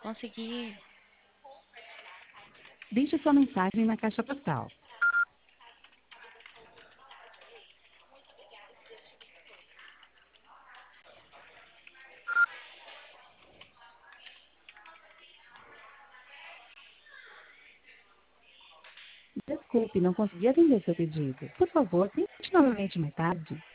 Consegui. Deixe sua mensagem na caixa postal. Desculpe, não consegui atender seu pedido. Por favor, tente novamente mais tarde.